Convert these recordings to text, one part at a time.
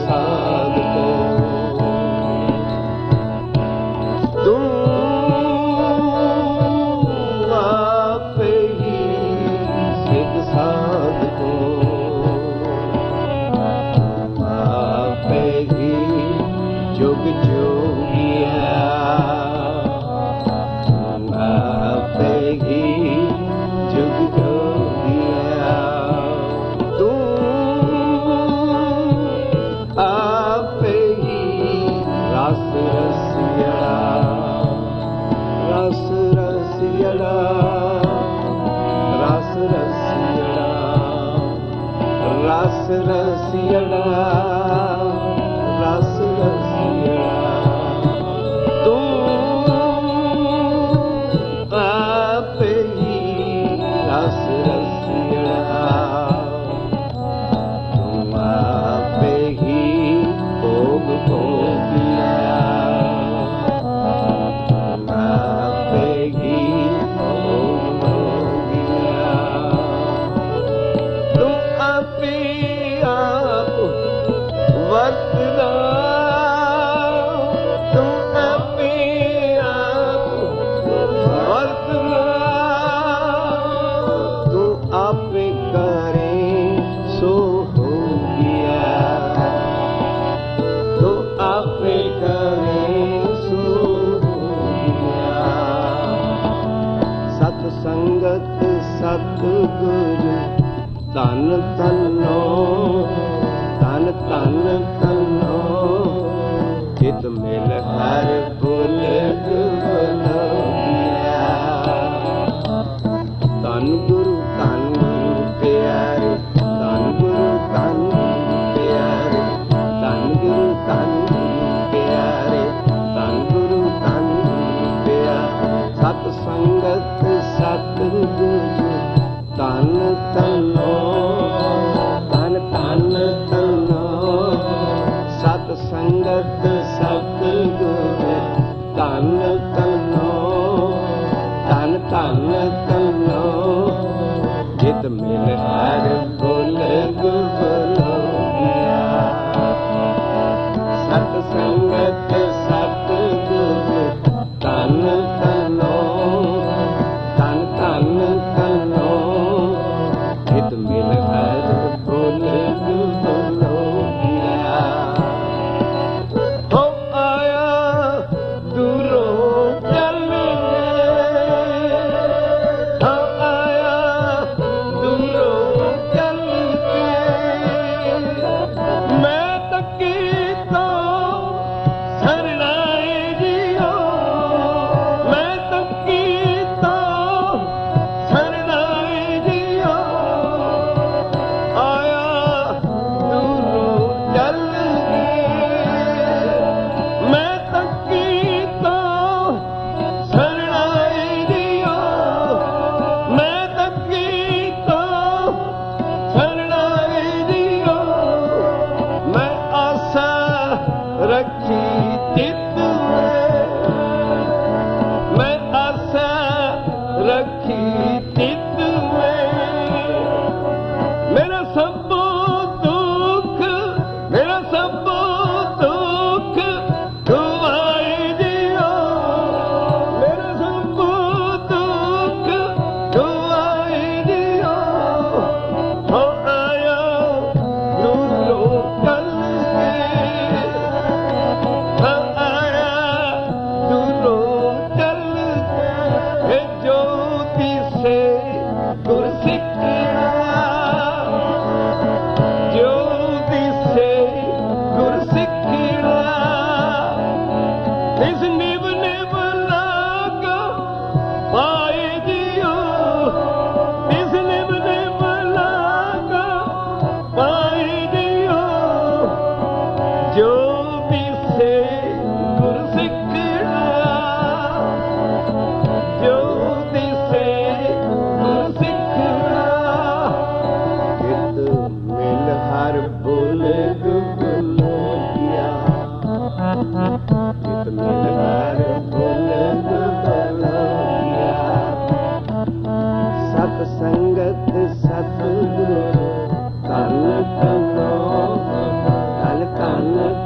ਸਾਧ ਕੋ ਤੂੰ ਆਪੇ ਹੀ ਸਿੱਧ ਸਾਧ ਕੋ ਆਪੇ ਹੀ ਜੁਗ ਜੋਗੀਆ ਆਪੇ ਹੀ ਜੁਗ ਜੋਗੀਆ ਤੂੰ ਆਪੇ ਹੀ ਰਸ ਰਸੀਆ ਰਸ ਰਸੀਆ ਰਸ ਰਸੀਆ ਰਸ ਰਸੀਆ ਰਸ ਰਸੀਆ ਤੂੰ ਆਪੇ ਹੀ ਰਸ ਰਸੀਆ ਤੂੰ ਆਪੇ ਹੀ ਭੋਗ ਭੋਗਿਆ ਆਪੇ ਹੀ ਭੋਗ ਭੋਗਿਆ ਤੂੰ ਆਪੇ ਆਪ ਵਰਤਦਾ ਤੂੰ ਆਪੇ ਆਪ ਵਰਤਦਾ ਤੂੰ ਆਪੇ ਕਰੇ ਸੋ ਹੋ ਗਿਆ ਤੂੰ ਆਪੇ ਕਰੇ ਸੋ ਹੋ ਗਿਆ ਸਤ ਸੰਗਤ ਸਤ ਗੁਰੂ ਧਨ ਧਨੋ ਧਨ ਧਨ ਧਨੋ ਚਿਤ ਮਿਲ ਹਰ ਭੁਲ ਗੁਬਲੋਗਿਆ ਧਨ ਗੁਰੂ ਪਿਆਰੇ ਧਨ ਗੁਰੂ ਪਿਆਰੇ ਧਨ ਗੁਰੂ ਪਿਆਰੇ ਧਨ ਗੁਰੂ ਪਿਆਰੇ ਸਤ ਸੰਗਤ ਸਤ ਗੁਰੂ ਧਨ ਧਨੋ ਧਨ ਧਨ ਧਨੋ ਸਤ ਸੰਗਤ ਸਤ ਗੁਰੂ ਧਨ ਧਨੋ ਧਨ ਧਨ ਧਨੋ ਜਿਤ ਮਿਲ ਹਰ ਭੁਲ ਗੁਬਲੋਗਿਆ ਸਤ ਸੰਗਤ ਸਤ ਗੁਰੂ ਧਨ ਧਨੋ ਧਨ ਧਨ ਧਨੋ ਜਿਤ ਮਿਲ ਹਰ ਭੁਲ ਗੁਬਲੋਗਿਆ ਹੋ ਆਇਆ ਦੂਰੋਂ ਚੱਲ ਕੇ ਆਇਆ ਦੂਰੋਂ ਚੱਲ ਕੇ ਮੈਂ ਤੱਕੀ ਤੋਂ ਸਰਣਾਏ ਜੀਓ ਮੈਂ ਤੱਕੀ ਤੋਂ ਸਰਣਾਏ ਜੀਓ ਆਇਆ ਦੂਰੋਂ ਚੱਲ ਕੇ ਮੈਂ ਤੱਕੀ ਤੋਂ ਸਰਣਾਏ ਜੀਓ ਮੈਂ ਤੱਕੀ ਤੋਂ ਸਰਣਾਏ ਜੀਓ ਮੈਂ ਆਸਾ ਰੱਖੀ ਤਿਤ ਮੈਂ ਆਸਾ ਰੱਖੀ ਤਿਤ ਮੇਰਾ ਸਭ ਦੁੱਖ ਮੇਰਾ ਸਭ ਦੁੱਖ ਧੁਆਏ ਜੀਓ ਮੇਰਾ ਸਭ ਦੁੱਖ ਧੁਆਏ ਜੀਓ ਹੋ ਆਇਆ ਦੂਰੋਂ ਚੱਲ ਕੇ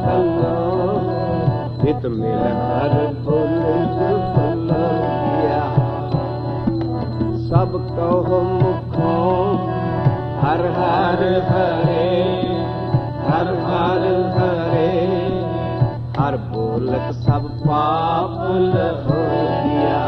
तनो हित मिल हर बुलंद बुलंदिया सब कहो मुखों हर हर हरे हर हर हरे हर बोलत सब पाप लहो दिया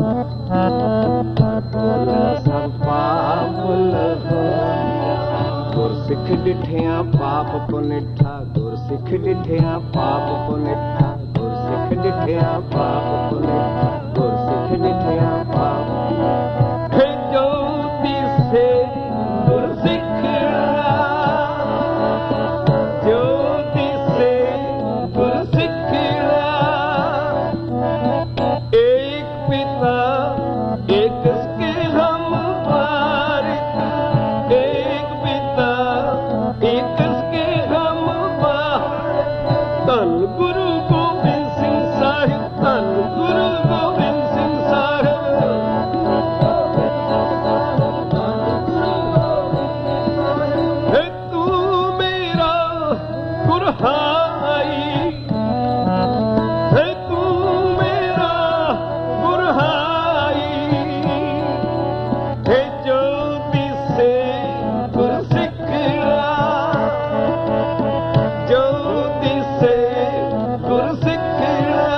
हर बोलत सब पाप लहो दिया गुरसिख डिठिया पाप पुनिठा गुरसिख डिठिया पाप पुनिठा गुरसिख डिठिया पाप पुनिठा गुरसिख डिठिया पाप जो दिसे गुरसिखड़ा जो दिसे गुरसिखड़ा एक पिता एक के हम वारिस एक पिता एक के हम वारिस धन गुरु गोबिंद सिंह साहिब धन गुरु गोबिंद सिंह साहिब है तू मेरा गुरहाई है तू मेरा गुरहाई है जो दिसे गुरसिखड़ा जो दिसे गुरसिखड़ा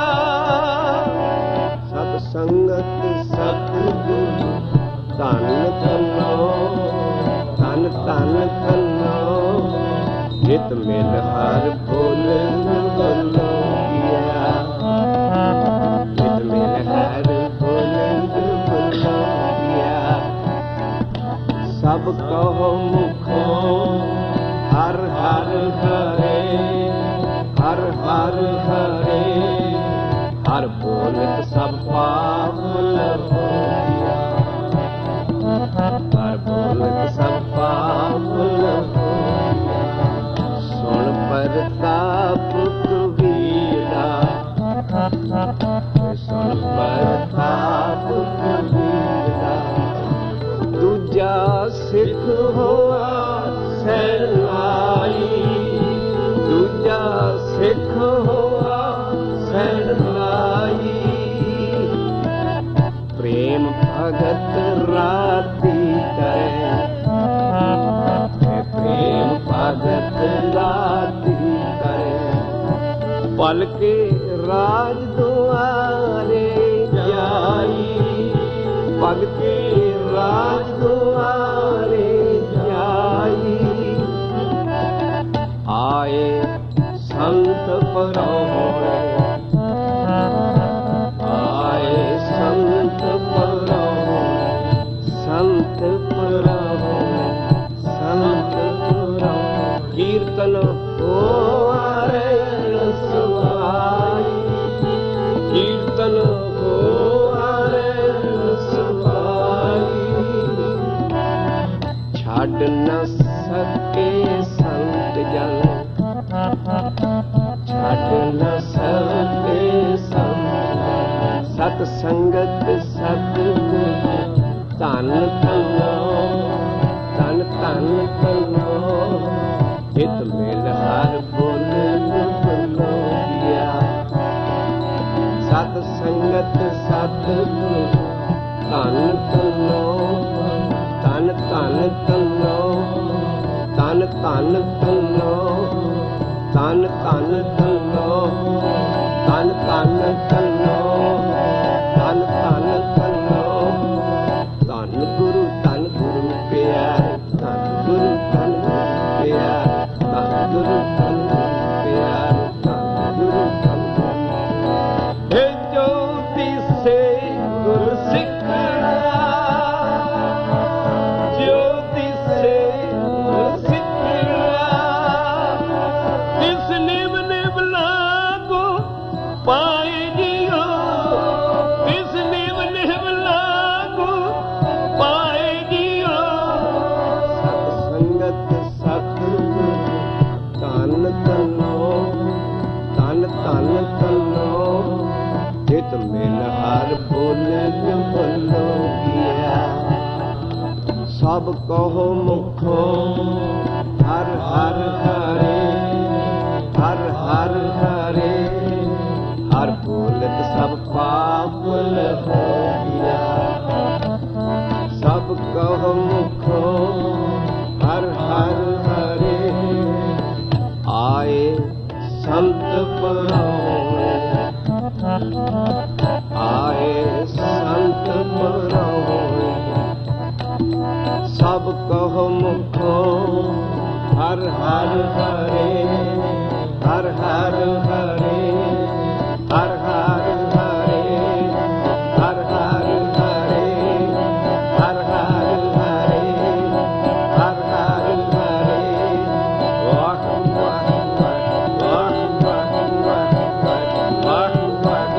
सत संगत सतगुरु धन धनो धन धन धनो हित मिल हर बोलन बोलिया हित मिल हर बोलन बोलिया सब कहो मुखों हर हर हरे हर हर हरे हर बोलत सब पाप लहो दिया हर बोलत सब पाप लहो सुन परताप कबीरा सुन परताप कबीरा दूजा सिख होआ सैनाई दूजा सिख होआ सैनाई प्रेम भगत राती करे प्रेम भगत राती करे पल के राज दुआरे जाई पल के राज दुआरे जाई आए संत परोणे आए संत परोणे संत परोणे संत परोणे कीर्तन हो आरण सुभाई कीर्तन हो आरण सुभाई छाड़ न सके संत जन छाड़ न सके संत सत संगत सतगुरु धन धनो धन धन धनो हित मिल हर बोलन बोलिया सत संगत सतगुरु धन धनो धन धन धनो धन धन धनो धन धन धनो धन धन धनो धन धन धनो धन गुरु प्यारे धन गुरु प्यारे धन गुरु प्यारे धन गुरु हे ज्योति से गुरसिखड़ा ज्योति से गुरसिखड़ा इस निव निव लागो पाए जियो इस निव निव लागो पाए जियो सत संगत सतगुरु धन धनो धन धन धनो हित मिल हर बोलन बोलिया सब कहो मुखों हर हर हरे हर हर हरे हर बोलत सब पाप हो गया सब कहो मुखो हर हर हरे आए संत पराए आए संत पराए सब कहो मुखो हर हर हरे हर हर हरे हर हर हरे हर हर हरे हर हर हरे हर हर हरे वाह वाह वाह वाह वाह वाह वाह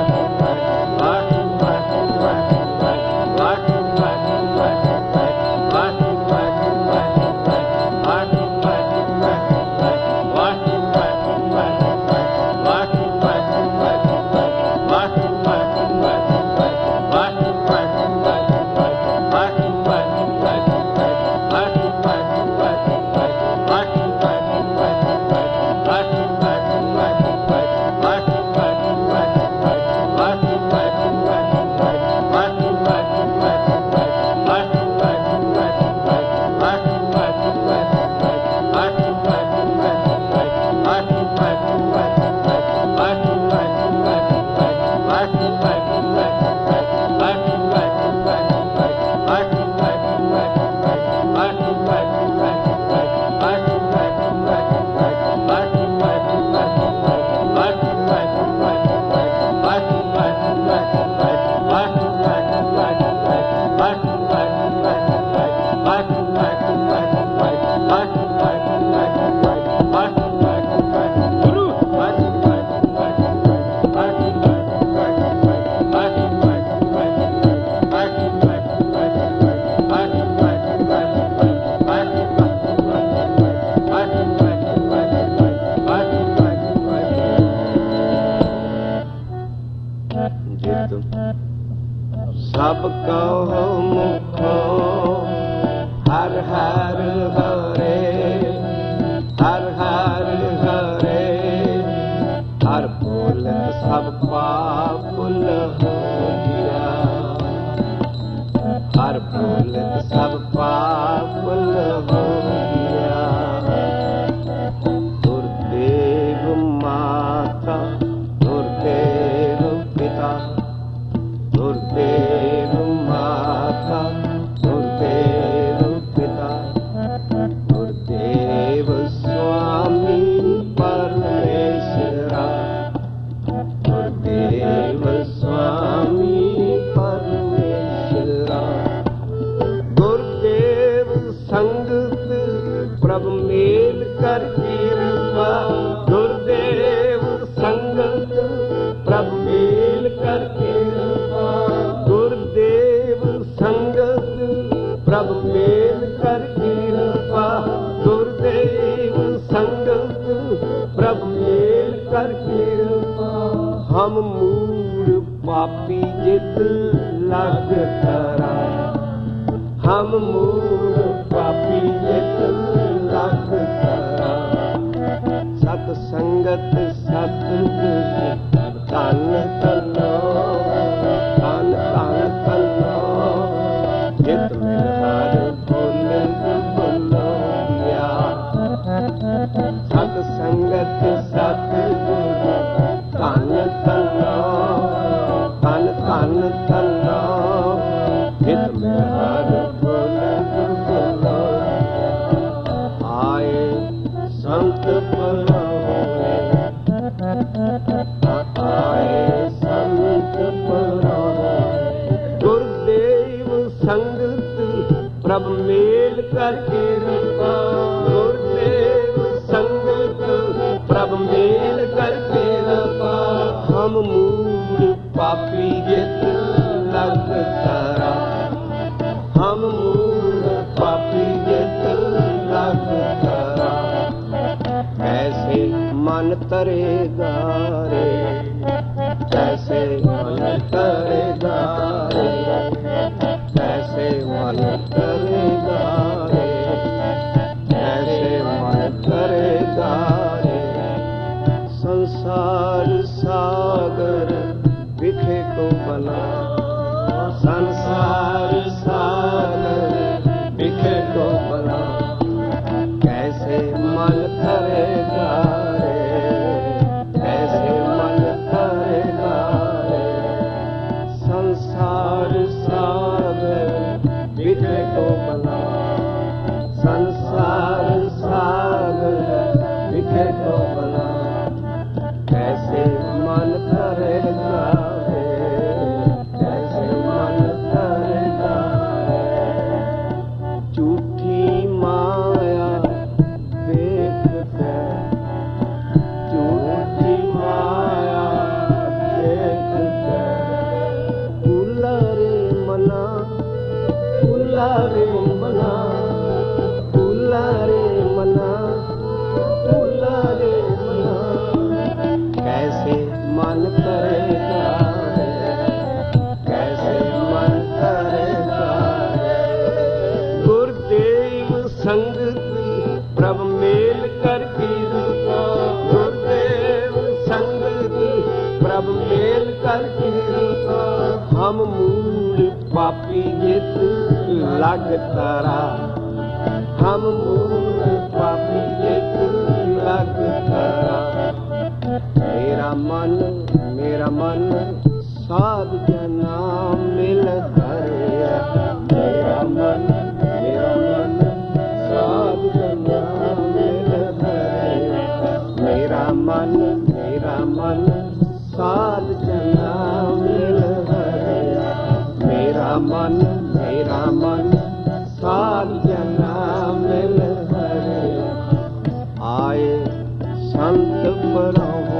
सब कहो मुखो हर हर हरे हर हर हरे हर बोल सब पाप हो गया हर बोल सब पाप हो गया गुरुदेव माता गुरुदेव पिता गुरुदेव माता गुरुदेव पिता गुरुदेव स्वामी परमेश्वरा गुरुदेव स्वामी परमेश्वरा गुरुदेव संगत प्रभु मेल कर कृपा गुरुदेव संगत प्रभु मेल कर कृपा गुरुदेव संगत प्रभु मेल कर कृपा गुरुदेव संगत प्रभु मेल कर कृपा हम मूढ़ पापी जित लग करा हम मूढ़ पापी जित लग करा सत संगत सत तन तनो तन तन तनो जित मिल हर बोल बोलो या सत संगत सत तन तनो तन तन तनो जित मिल हर बोल बोलो आए संत परो आए संत परो गुरुदेव संगत प्रभु मेल कर कृपा गुरुदेव संगत प्रभु मेल कर कृपा हम मूढ़ पापी जित लग करा हम मूढ़ पापी जित लग करा कैसे मन तरेगा रे कैसे मन तरेगा रे कैसे मन तरेगा रे कैसे मन तरेगा रे संसार सागर बिखे को बना, संसार सागर बिखे को बना, कैसे मन करेगा रे, कैसे मन करेगा रे। संसार सागर बिखे को बना, संसार सागर बिखे को बना, कैसे मन करेगा रे, कैसे मन करेगा रे। झूठी माया देख के, झूठी माया देख के, भूला रे मना, भूला रे मना, भूला रे मना, भूला रे मना, कैसे मन करेगा रे, कैसे मन करेगा रे। गुरुदेव संगत प्रभ मेल कर कृपा, गुरुदेव संगत प्रभ मेल कर कृपा, हम मूल पापी जित लग तारा, हम मूल पापी जित लग तारा। मेरा मन साध जना मिल हरे, मेरा मन साध जना मिल हरे, मेरा मन साध जना मिल हरे, मेरा मन साध जना मिल हरे। आए संत पराहों,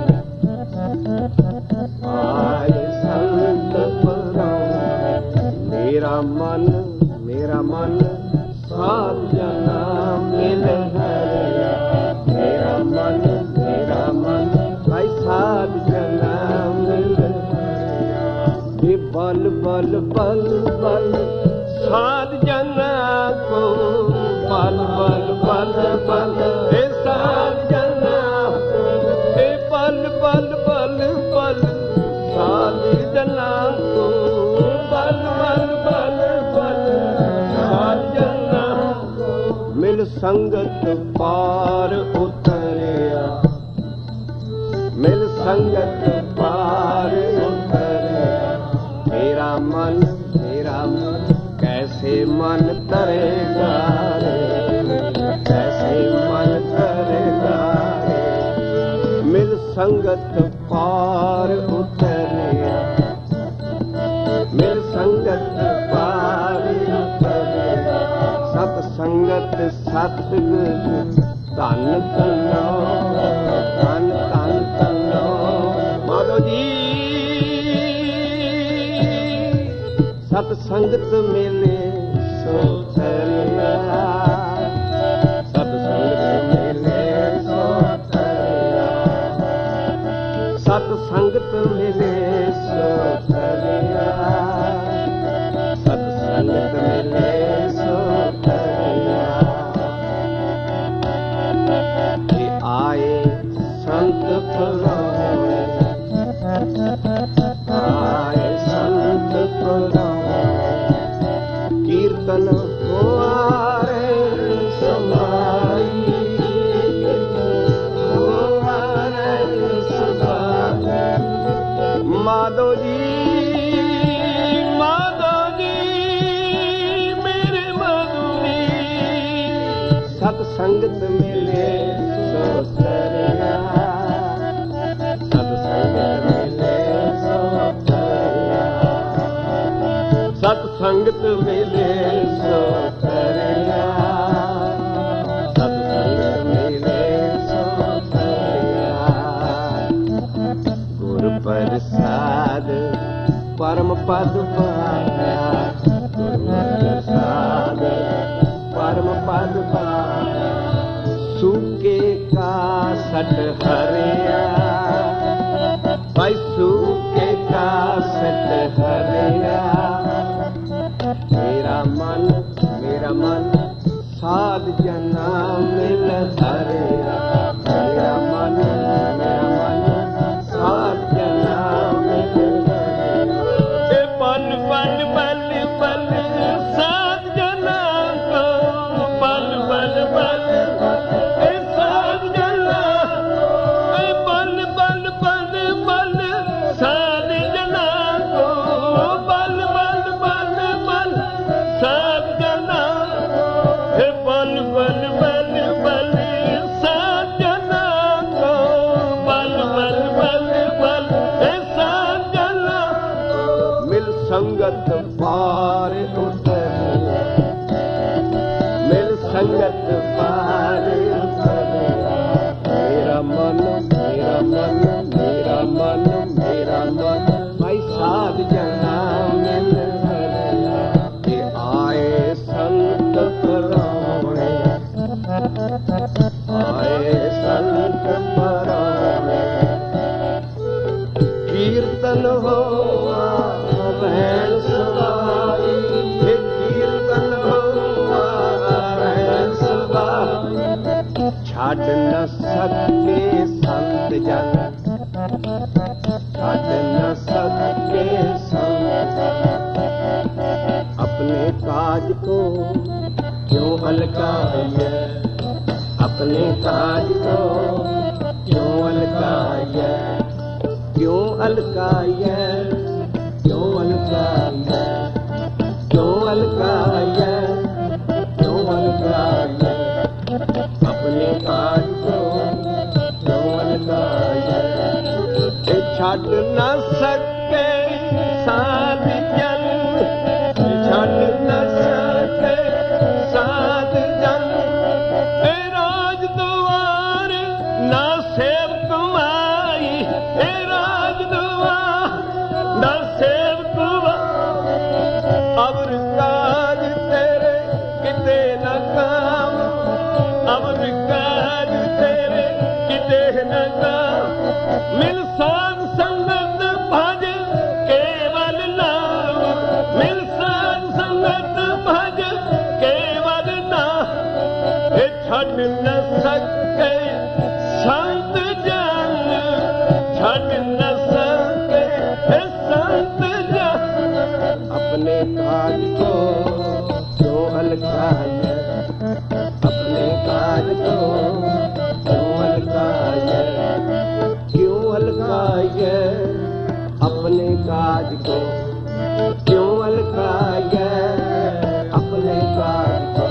आए संत पराहों, मेरा मन साध जना मिल हरे, मेरा मन भाई साध जना मिल हरे। ये बल बल बल बल साध जना को, बल बल बल बल हे साध जना को, हे बल बल बल बल साध जना को, बल बल बल बल साध जना को। मिल संगत पार उतरिया, मिल संगत पार उतरिया, मेरा मन कैसे मन करेगा रे, कैसे मन करेगा रे। मिल संगत पार उतरिया, मिल संगत पार उतरिया, सतसंगत सतगुरु धन तनो, धन धन तनो माधो जी। सतसंगत मिले सो तरिया, सतसंगत मिले सो तरिया, सतसंगत मिले सो तरिया, सतसंगत मिले सो तरिया। ये आए संत पराहों, आए संत पराहों, कीर्तन हुआरे समाई, हुआरे समाई। माधो जी मेरे माधुरी, सतसंगत मिले सो तरिया, सतसंगत मिले सो तरिया, सतसंगत मिले सो तरिया, सतसंगत मिले सो तरिया। गुरु प्रसाद परम पद पाया, गुरु प्रसाद परम पद पाया, सूखे का सट हरिया, भाई सूखे का सट हरिया। मेरा मन साध जना मिल हरिया, मेरा मन संगत पार उतरे, मिल संगत पार उतरे। मेरा मन मेरा मन मेरा मन मेरा मन भाई साध जना मिल के आए संत पराणे, आए संत पराणे। कीर्तन हो रहन सवाई, कीर्तन हो रहन सवाई। छाड़ न सके संत जन, छाड़ न सके संत जन। अपने काज को क्यों हल्काए, अपने काज को क्यों हल्काए, क्यों हल्काए, क्यों हल्काए, क्यों हल्काए, क्यों हल्काए। अपने काज को क्यों हल्काए। छाड़ न सके साध जन, छाड़ न सके साध जन। ए राज द्वार ना सेव कमाई, ए राज द्वार ना सेव कमाई। अवर काज तेरे किते न काम, अवर काज तेरे किते न काम। मिल साध संगत भज केवल नाम, मिल साध संगत भज केवल नाम। हे छड़ न सके संत जन, छड़ न सके हे संत जन। अपने काज को क्यों हल्काए, अपने काज को क्यों हल्काए, क्यों हल्काए। अपने काज को क्यों हल्काए, अपने काज को,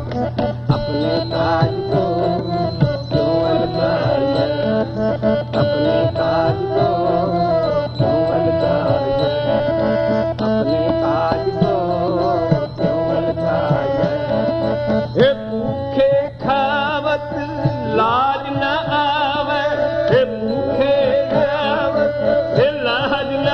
अपने काज को क्यों हल्काए, अपने काज को क्यों हल्काए, अपने काज को क्यों हल्काए। हे भूखे खावत लाज न आवे, हे भूखे खावत हे लाज न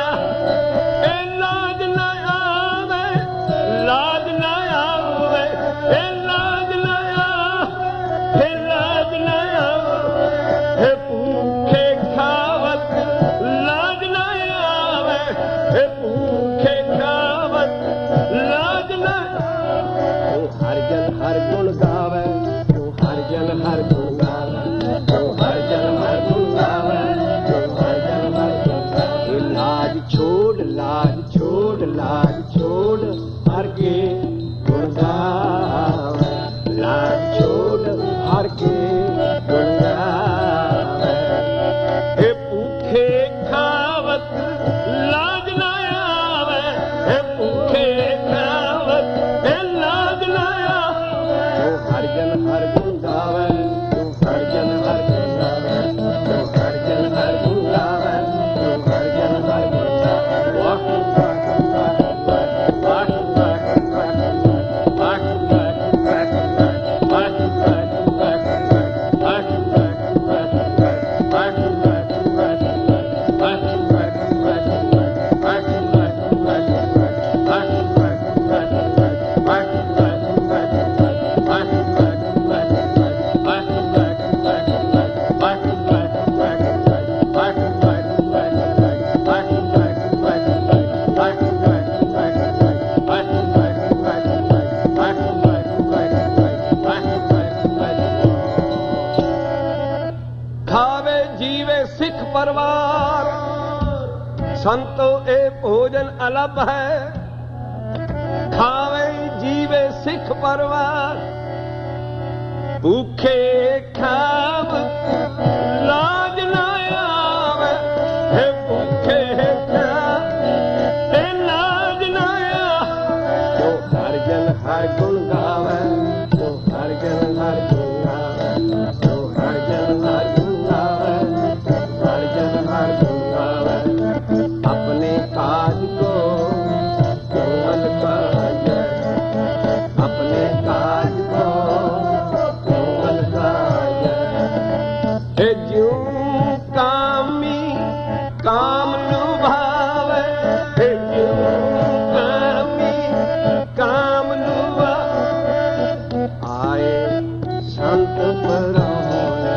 आवे, हे लाज न आवे, लाज न आवे, हे लाज न आवे, हे लाज न आवे। हे भूखे खावत लाज न आवे, हे भूखे खावत लाज न आवे। हर जन हर गुण गावे, हर जन हर गुण गावे, हर जन हर गुण गावे, हर जन हर गुण गावे। लाज छोड़, लाज छोड़, लाज छोड़, हर के गुण गावे। लाज छोड़, हर के गुण गावे। हे भूखे खावत लाज न आवे, हे भूखे खावत हे लाज न आवे। हर जन हर गुण गावे, हर जन हर गुण गावे, हर जन हर गुण गावे, हर जन हर गुण गावे। वाह वाह वाह वाह परवार। संतो ए भोजन अलग है, खावे जीवे सिख परवार। भूखे खाव लाज न आवे, हे भूखे खाव ते लाज न आवे। जो हर जन हर गुण गावे, जो हर जन हर गुण गावे, जो हर जन हर गुण गावे, हर जन हर गुण गावे। अपने काज को ਕਾਮੀ ਕਾਮ ਲੁਭਾਵੇ ਜਿਉ ਕਾਮੀ ਕਾਮ ਲੁਭਾਵੇ ਆਏ ਸੰਤ ਪਰਾਉਣੇ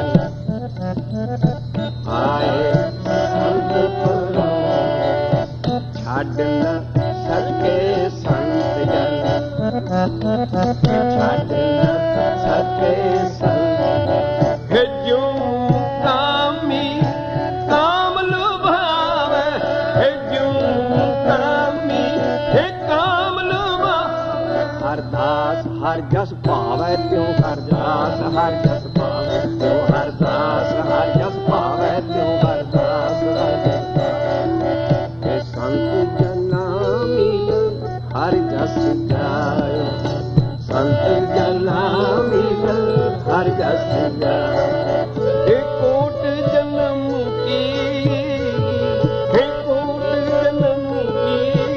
ਆਏ ਸੰਤ ਪਰਾਉਣੇ ਛੱਡ ਨਾ ਸਕੇ ਸੰਤ ਜਨ ਛੱਡ ਨਾ ਸਕੇ ਸੰਤ ਜਿਉ ਕਾਮੀ ਕਾਮ ਲੁਭਾਵੇ ਜਿਉ ਕਾਮੀ ਕਾਮ ਲੁਭਾਵੇ ਹਰਦਾਸ ਹਰ ਜਸ ਭਾਵੈ ਤਿਉ ਹਰਦਾਸ ਹਰ ਜਸ ਭਾਵੈ ਤਿਉ ਹਰਦਾਸ ਹਰ ਜਸ ਭਾਵੈ ਤਿਉ ਹਰਦਾਸ ਹਰ ਜਸ ਭਾਵੈ ਸੰਤ ਜਨਾ ਮਿਲ ਹਰ ਜਸ ਜਾਇ ਸੰਤ ਜਨਾ ਮਿਲ ਹਰ ਜਸ ਜਾਇ ਕੋਟ ਜਨਮ ਕੀ ਕੋਟ ਜਨਮ ਕੀ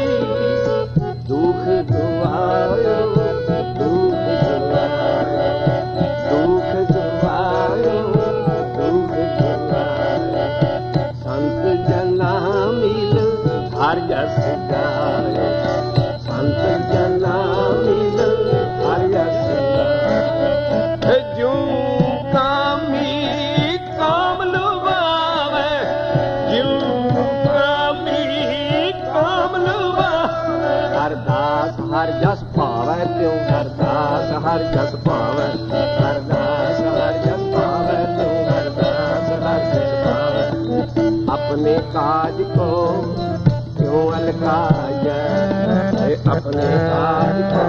ਦੁਖ ਦੁਆਇਓ ਦੁਖ ਦੁਆਇਓ ਦੁਖ ਦੁਆਇਓ ਦੁਖ ਦੁਆਇਓ ਸੰਤ ਜਨਾ ਮਿਲ ਹਰ ਜਸ ਜਾਇ ਸੰਤ ਜਨਾ ਮਿਲ ਹਰ ਜਸ ਜਾਇ ਜਿਉ ਕਾਮੀ ਕਾਮ ਲੁਭਾਵੇ ਜਿਉ ਕਾਮੀ ਕਾਮ ਲੁਭਾਵੇ ਹਰਦਾਸ ਹਰ ਜਸ ਭਾਵੈ ਤਿਉ ਹਰਦਾਸ ਹਰ ਜਸ ਭਾਵੈ ਹਰਦਾਸ ਹਰ ਜਸ ਭਾਵੈ ਤਿਉ ਹਰਦਾਸ ਹਰ ਜਸ ਭਾਵੈ ਆਪਣੇ ਕਾਜ ਕੋ ਕਿਉ ਅਲਕਾਇਐ ਆਪਣੇ ਕਾਜ ਕੋ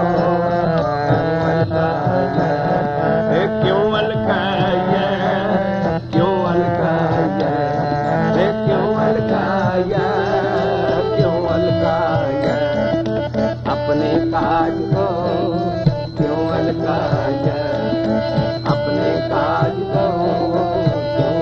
ਕਿਉ ਅਲਕਾਇਐ ਕਿਉ ਅਲਕਾਇਐ ਕਿਉ ਅਲਕਾਇਐ ਕਿਉ ਅਲਕਾਇਐ ਆਪਣੇ ਕਾਜ ਕੋ ਕਿਉ ਅਲਕਾਇਐ ਆਪਣੇ ਕਾਜ ਕੋ ਕਿਉ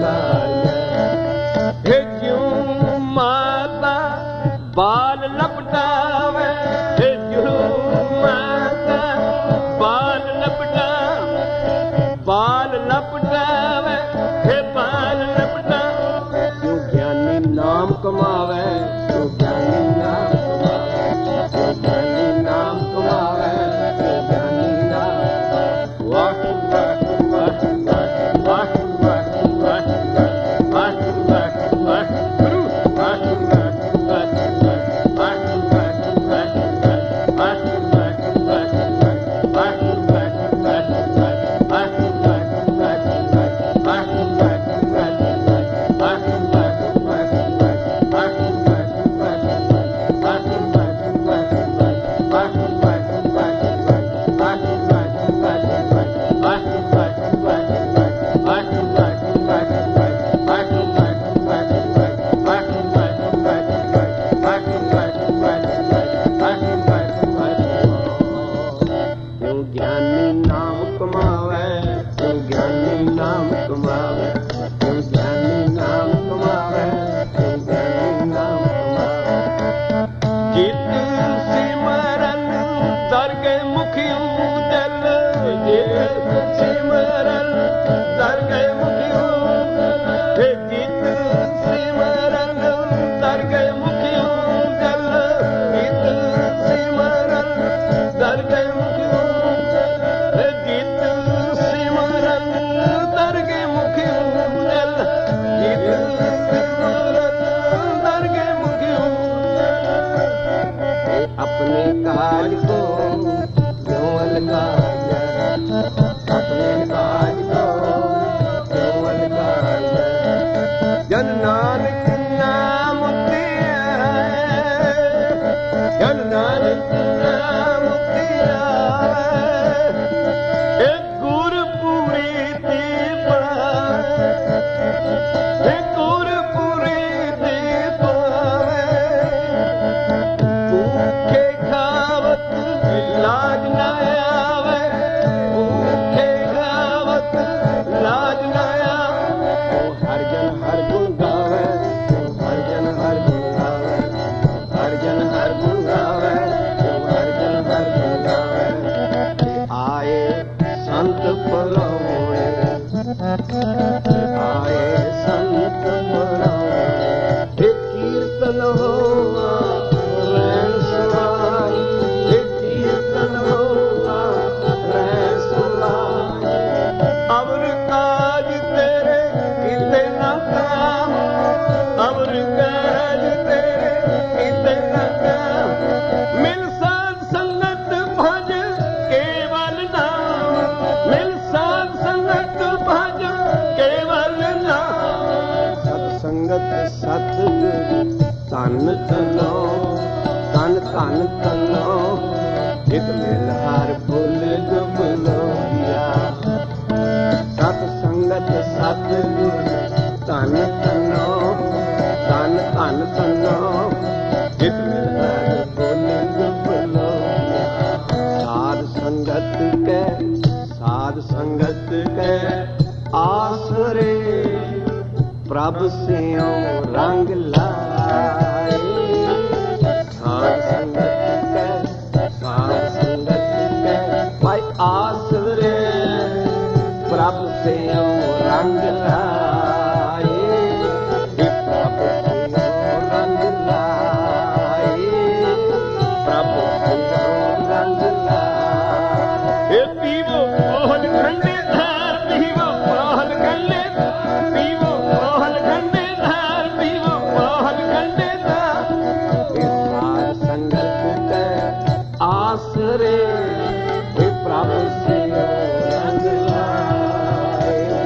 ਅਲਕਾਇਐ ਜਿਉ ਮਾਤਾ ਬਾਲ ਲਪਟਾਵੇ ਜਿਉ ਮਾਤਾ ਬਾਲ ਲਪਟਾਵੇ ਬਾਲ ਲਪਟਾਵੇ ਬਾਲ ਲਪਟਾਵੇ ਜਿਉ ਗਿਆਨੀ ਨਾਮ ਕਮਾਵੇ ਜਿਉ ਗਿਆਨੀ ਨਾਮ ਕਮਾਵੇ ਜਿਉ ਗਿਆਨੀ ਨਾਮ ਕਮਾਵੇ ਜਿਉ ਗਿਆਨੀ ਨਾਮ ਵਾਹਿਗੁਰੂ ਵਾਹਿਗੁਰੂ ਵਾਹਿਗੁਰੂ ਵਾਹਿਗੁਰੂ ਵਾਹਿਗੁਰੂ ਵਾਹਿਗੁਰੂ ਸੰਗਤ ਸਤਿਗੁਰ ਧਨ ਧਨੋ ਧਨ ਧਨ ਧਨੋ ਇਕ ਮਿਲ ਹਰ ਫੁੱਲ ਜੁਬਲੋਇਆ ਸਤ ਸੰਗਤ ਸਤਿਗੁਰ ਧਨ ਧਨੋ ਧਨ ਧਨ ਧਨੋ ਇਕ ਮਿਲ ਹਰ ਫੁੱਲ ਜੁਬਲੋਇਆ ਸਾਧ ਸੰਗਤ ਕੈ ਆਸਰੇ ਪ੍ਰਭ ਸਿਉ ਰੰਗ ਲਾਏ ਸਾਧ ਸੰਗਤ ਕੈ ਭਾਈ ਆਸਰੇ ਪ੍ਰਭ ਸਿਉ ਰੰਗ ਲਾਏ ਪ੍ਰਭ ਸਿਉ ਰੰਗ ਲਾਏ ਪ੍ਰਭ ਸਿਉ ਰੰਗ ਲਾਏ ਪੀਵੋ ਮੋਹਨ ਖੰਡੇ ਧਾਰ ਪੀਵੋ ਮੋਹਨ ਖੰਡੇ ਪੀਵੋ ਮੋਹਨ ਖੰਡੇ ਧਾਰ ਪੀਵੋ ਮੋਹਨ ਖੰਡੇ ਧਾਰ ਸਾਧ ਸੰਗਤ ਕੈ ਆਸਰੇ ਪ੍ਰਭ ਸਿਉ ਰੰਗ ਲਾਏ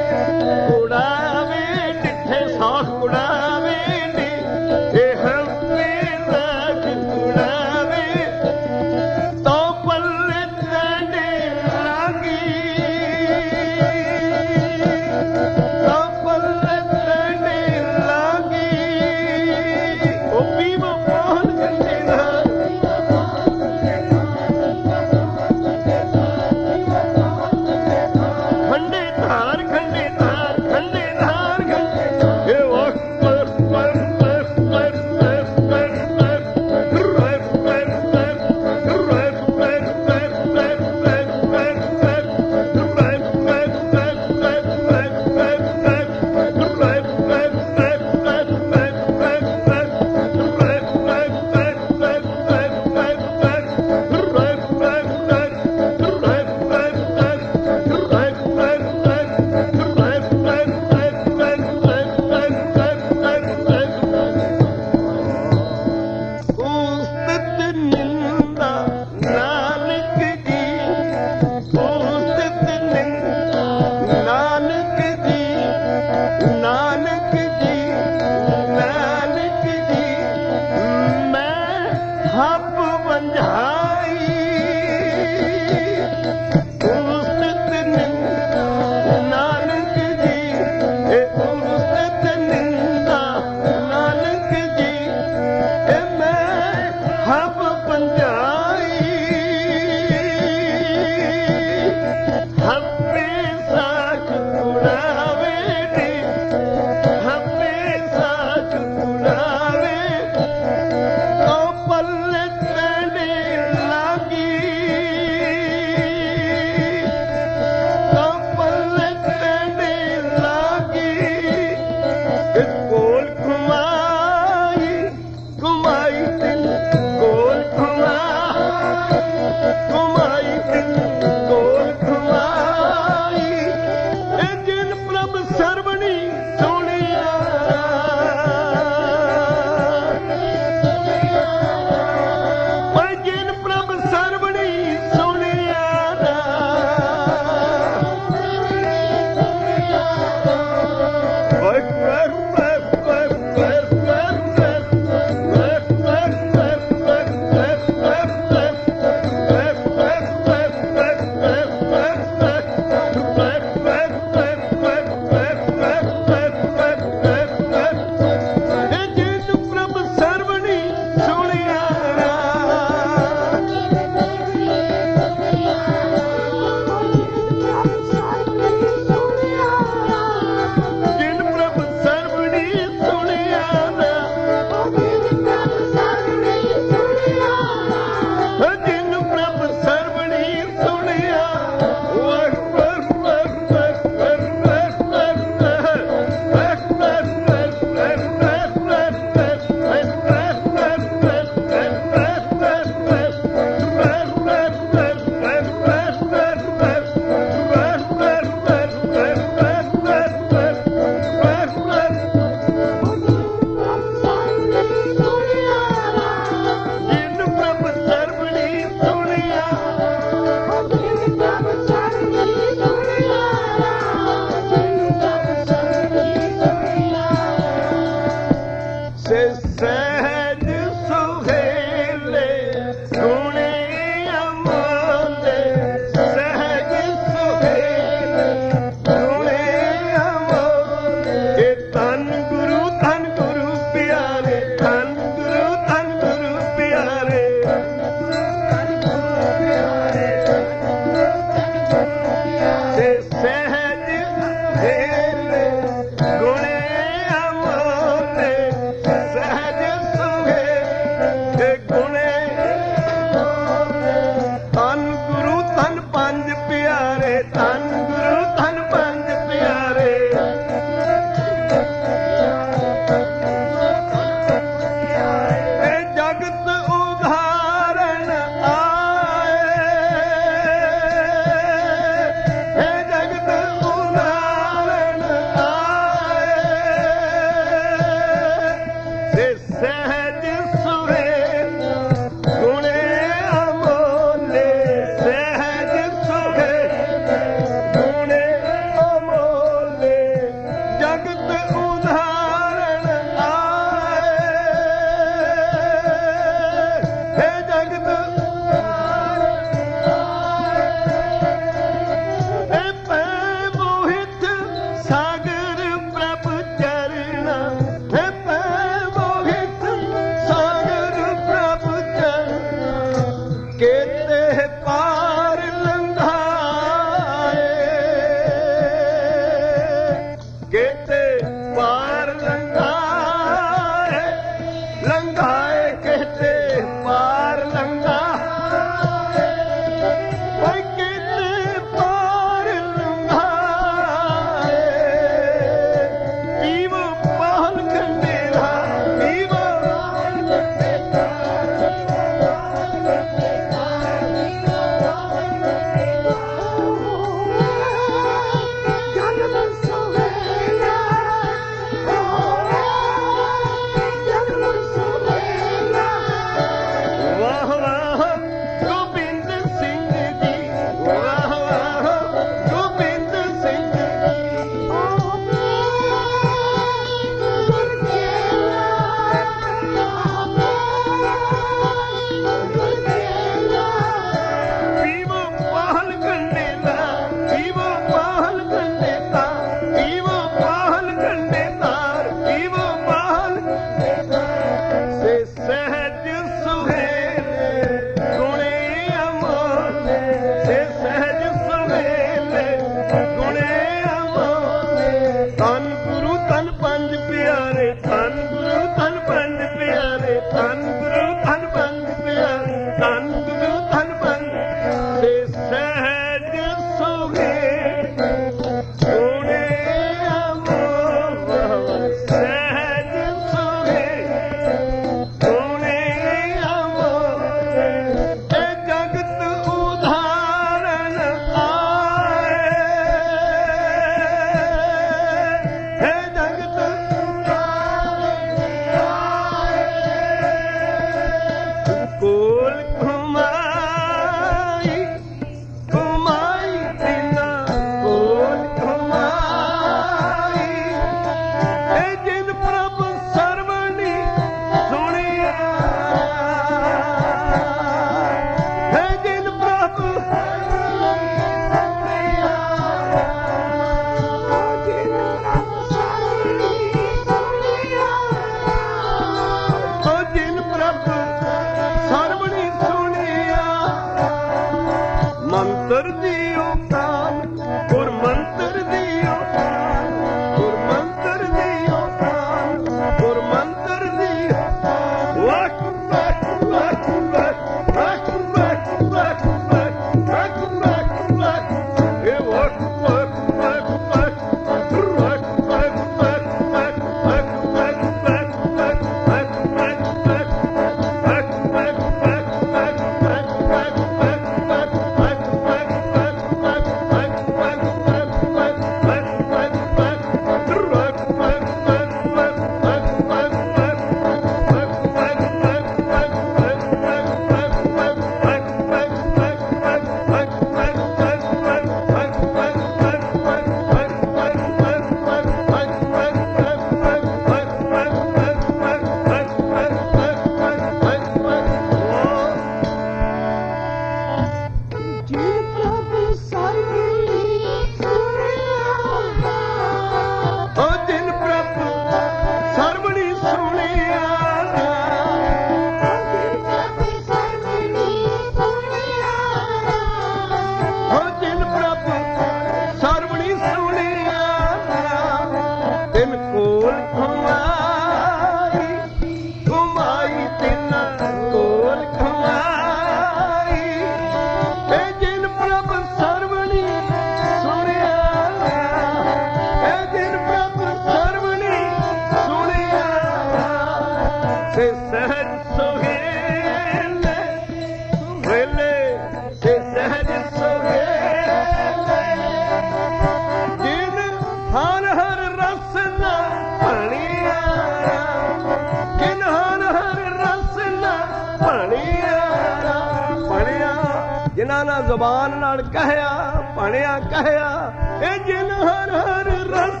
ਸੇ ਸਹਿਜ ਸੁਹੇਲੇ ਸੁਹੇਲੇ ਸੇ ਸਹਿਜ ਸੁਹੇਲੇ ਜਿਨ ਹਰ ਹਰ ਰਸ ਨਾ ਭਣੀਆ ਜਿਨ ਹਰ ਹਰ ਰਸ ਨਾ ਭਣੀਆ ਭਣਿਆ ਜਿਨ੍ਹਾਂ ਨਾਲ ਜ਼ੁਬਾਨ ਨਾਲ ਕਹਿਆ ਭਣਿਆ ਕਹਿਆ ਇਹ ਜਿਨ ਹਰ ਹਰ ਰਸ